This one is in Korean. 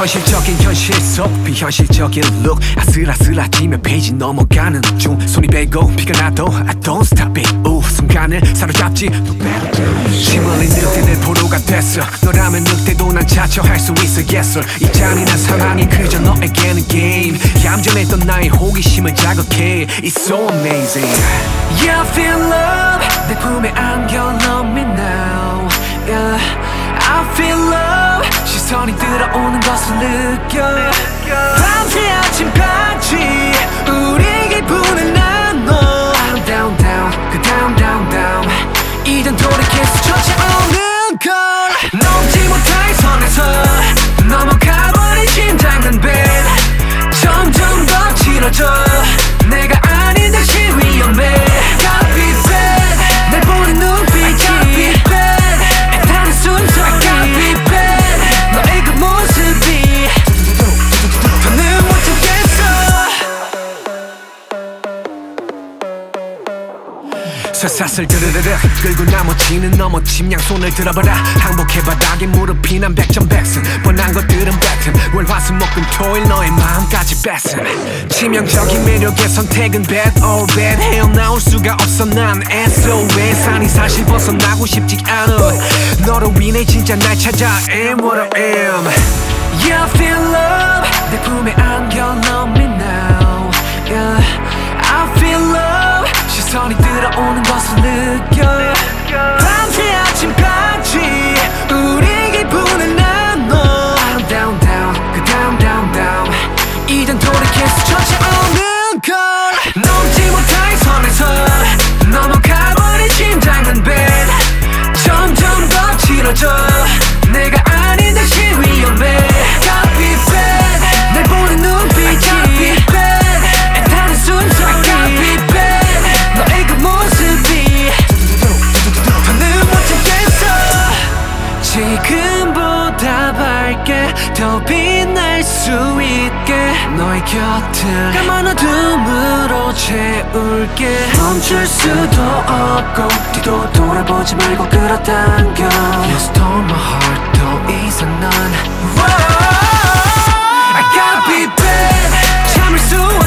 현실적인 현실 속 비현실적인 룩 아슬아슬해지며 페이지 넘어가는 중 손이 베고 피가 나도 I don't stop it 순간을 사로잡지 침 흘린 늑대들 포로가 됐어 너라면 늑대도 난 자처할 수 있어 yes sir 이 잔인한 상황이 그저 너에게는 게임 얌전했던 나의 호기심을 자극해 It's so amazing Yeah I feel love 내 품에 안겨 love me now Yeah I feel love 시선이 들어오는 것을 느껴 밤새 아침까지 우리 기분을 나눠 Down down 그 down down down 이젠 돌이킬 수 쫓아오는 걸 넘지 못할 선에서 넘어가버린 심장은 bad 점점 더 길어져 내가 아닌 듯이 위험해 Gotta be bad 날 보는 눈빛이 I gotta be bad 애타는 순정이 I gotta be bad 너의 그 모습이 더는 못 참겠어 쇠사슬 드르르르 끌고 나머지는 넘어 침양 손을 들어봐라 항복해 바닥에 무릎이 난 백전백승 뻔한 것들은 백흠 월화수목금토일 너의 마음까지 뺏음 치명적인 매력의 선택은 bad or bad 헤어나올 수가 없어 난 SOS 아니 사실 벗어나고 싶지 않아 너로 인해 진짜 날 찾아 am what I am Yeah I feel love 내 품에 안겨 love me now Yeah I feel love 시선이 들어오는 것을 느껴 밤새 아침까지 우리 기분을 나눠 Down down 그 down down down 이젠 돌이킬 수 쫓아오는 걸 넘지 못할 선에서 넘어가버린 심장은 bad 점점 더 길어져 내가 아닌 듯이 위험해 Gotta be bad 날 보는 눈빛이 I gotta be bad 애타는 순정이 I gotta be bad 너의 그 모습이 더는 못 참겠어 지금보다 밝게 더 빛날 수 있게 너의 곁을 까만 어둠으로 채울게 멈출 수도 없고 뒤도 돌아보지 말고 끌어당겨 You stole my heart 더 이상 넌 I gotta be bad 참을 수